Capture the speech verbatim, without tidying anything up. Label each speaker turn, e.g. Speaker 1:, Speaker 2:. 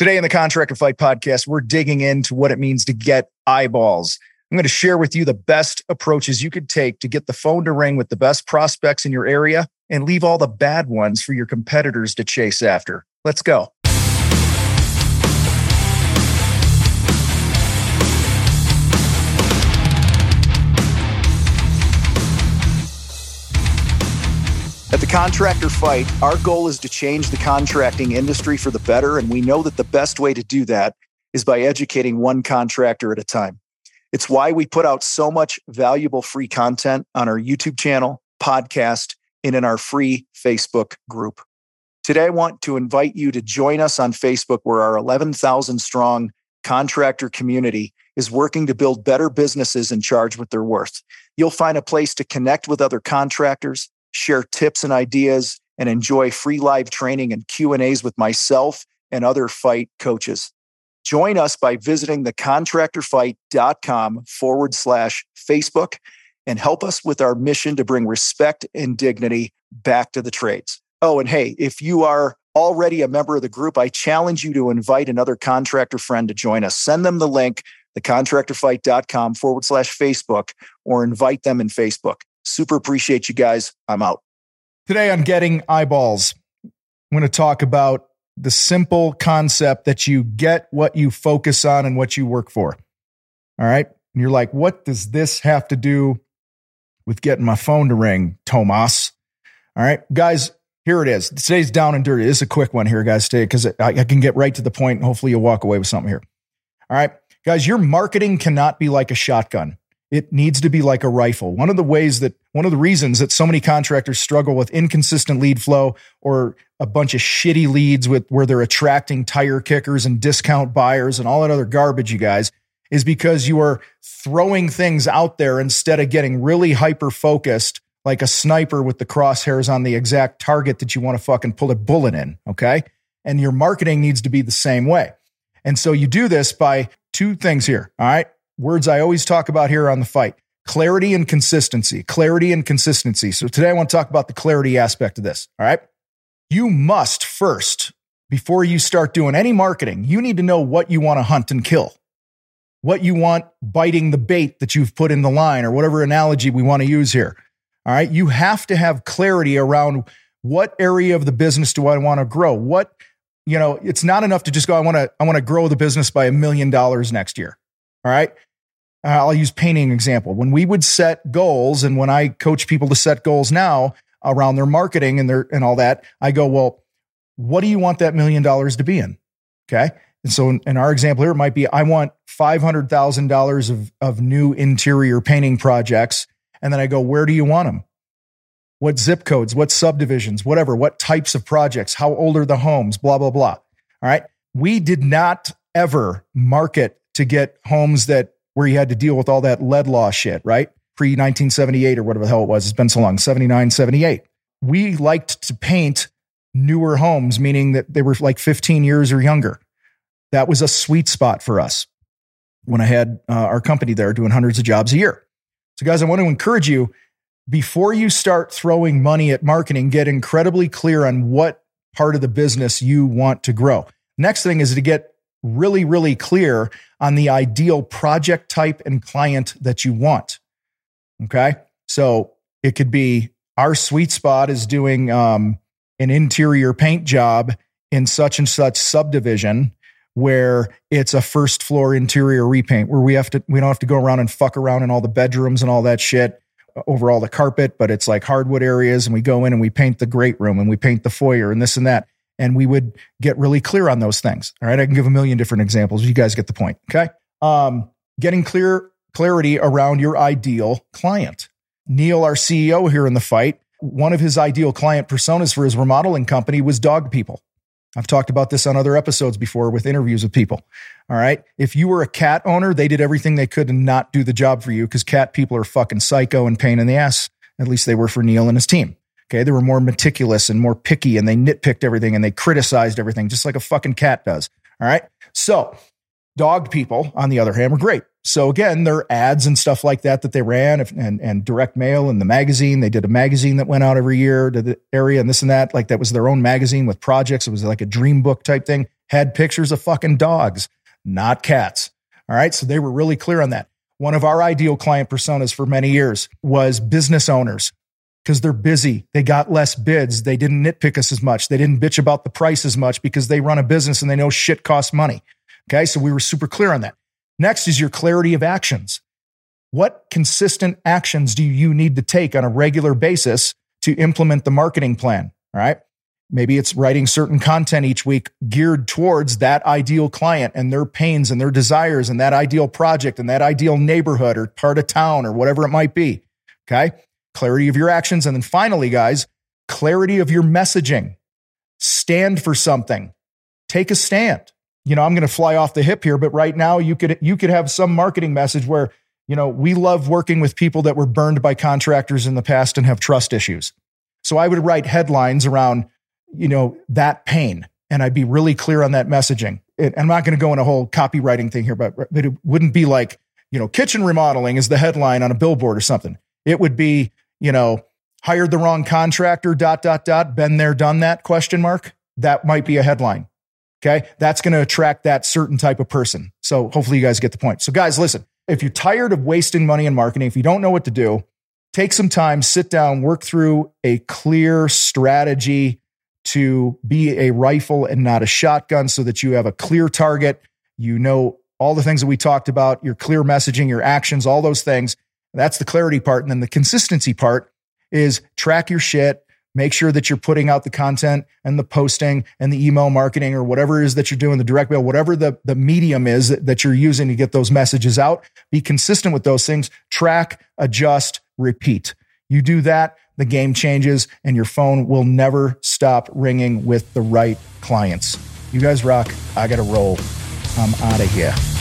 Speaker 1: Today in the Contractor Fight podcast, we're digging into what it means to get eyeballs. I'm going to share with you the best approaches you could take to get the phone to ring with the best prospects in your area and leave all the bad ones for your competitors to chase after. Let's go. At the Contractor Fight, our goal is to change the contracting industry for the better, and we know that the best way to do that is by educating one contractor at a time. It's why we put out so much valuable free content on our YouTube channel, podcast, and in our free Facebook group. Today, I want to invite you to join us on Facebook, where our eleven thousand strong contractor community is working to build better businesses and charge what they're worth. You'll find a place to connect with other contractors, share tips and ideas, and enjoy free live training and Q and A's with myself and other fight coaches. Join us by visiting the contractorfight.com forward slash Facebook and help us with our mission to bring respect and dignity back to the trades. Oh, and hey, if you are already a member of the group, I challenge you to invite another contractor friend to join us. Send them the link, thecontractorfight.com forward slash Facebook, or invite them in Facebook. Super appreciate you guys. I'm out. Today on Getting Eyeballs, I'm going to talk about the simple concept that you get what you focus on and what you work for. All right. And you're like, what does this have to do with getting my phone to ring, Tomas? All right, guys, here it is. Today's down and dirty. This is a quick one here, guys, today, because I, I can get right to the point and hopefully you'll walk away with something here. All right, guys, your marketing cannot be like a shotgun. It needs to be like a rifle. One of the ways that, one of the reasons that so many contractors struggle with inconsistent lead flow or a bunch of shitty leads with where they're attracting tire kickers and discount buyers and all that other garbage, you guys, is because you are throwing things out there instead of getting really hyper-focused like a sniper with the crosshairs on the exact target that you want to fucking pull a bullet in, okay? And your marketing needs to be the same way. And so you do this by two things here, all right? Words I always talk about here on the fight: clarity and consistency, clarity and consistency. So today I want to talk about the clarity aspect of this. All right. You must first, before you start doing any marketing, you need to know what you want to hunt and kill, what you want biting the bait that you've put in the line, or whatever analogy we want to use here. All right. You have to have clarity around what area of the business do I want to grow? What, you know, it's not enough to just go, I want to, I want to grow the business by a million dollars next year. All right. Uh, I'll use painting example. When we would set goals, and when I coach people to set goals now around their marketing and their and all that, I go, well, what do you want that million dollars to be in? Okay. And so in, in our example here, it might be, I want five hundred thousand dollars of, of new interior painting projects. And then I go, where do you want them? What zip codes, what subdivisions, whatever, what types of projects, how old are the homes, blah, blah, blah. All right. We did not ever market to get homes that where you had to deal with all that lead law shit, right? Pre nineteen seventy-eight or whatever the hell it was. It's been so long, seventy-nine, seventy-eight. We liked to paint newer homes, meaning that they were like fifteen years or younger. That was a sweet spot for us when I had uh, our company there doing hundreds of jobs a year. So guys, I want to encourage you, before you start throwing money at marketing, get incredibly clear on what part of the business you want to grow. Next thing is to get really, really clear on the ideal project type and client that you want. Okay. So it could be, our sweet spot is doing um, an interior paint job in such and such subdivision where it's a first floor interior repaint, where we have to, we don't have to go around and fuck around in all the bedrooms and all that shit over all the carpet, but it's like hardwood areas, and we go in and we paint the great room and we paint the foyer and this and that. And we would get really clear on those things. All right. I can give a million different examples. You guys get the point. Okay. Um, getting clear clarity around your ideal client. Neil, our C E O here in the fight, one of his ideal client personas for his remodeling company was dog people. I've talked about this on other episodes before with interviews with people. All right. If you were a cat owner, they did everything they could to not do the job for you, because cat people are fucking psycho and pain in the ass. At least they were for Neil and his team. Okay. They were more meticulous and more picky, and they nitpicked everything and they criticized everything just like a fucking cat does. All right. So dog people, on the other hand, were great. So again, their ads and stuff like that that they ran, and, and direct mail and the magazine, they did a magazine that went out every year to the area and this and that. Like that was their own magazine with projects. It was like a dream book type thing.
Speaker 2: had pictures of fucking dogs, not cats. All right. So they were really clear on that. One of our ideal client personas for many years was business owners, because they're busy. They got less bids. They didn't nitpick us as much. They didn't bitch about the price as much because they run a business and they know shit costs money. Okay. So we were super clear on that. Next is your clarity of actions. What consistent actions do you need to take on a regular basis to implement the marketing plan? All right. Maybe it's writing certain content each week geared towards that ideal client and their pains and their desires and that ideal project and that ideal neighborhood or part of town or whatever it might be. Okay. Clarity of your actions. And then finally, guys, clarity of your messaging. Stand for something. Take a stand. You know, I'm going to fly off the hip here, but right now you could, you could have some marketing message where, you know, we love working with people that were burned by contractors in the past and have trust issues. So I would write headlines around, you know, that pain. And I'd be really clear on that messaging. And I'm not going to go in a whole copywriting thing here, but, but it wouldn't be like, you know, kitchen remodeling is the headline on a billboard or something. It would be, you know, hired the wrong contractor, dot, dot, dot, been there, done that, question mark. That might be a headline. Okay. That's going to attract that certain type of person. So hopefully you guys get the point. So guys, listen, if you're tired of wasting money in marketing, if you don't know what to do, take some time, sit down, work through a clear strategy to be a rifle and not a shotgun so that you have a clear target. You know, all the things that we talked about, your clear messaging, your actions, all those things. That's the clarity part. And then the consistency part is track your shit, make sure that you're putting out the content and the posting and the email marketing or whatever it is that you're doing, the direct mail, whatever the, the medium is that, that you're using to get those messages out. Be consistent with those things. Track, adjust, repeat. You do that, the game changes and your phone will never stop ringing with the right clients. You guys rock. I got to roll. I'm out of here.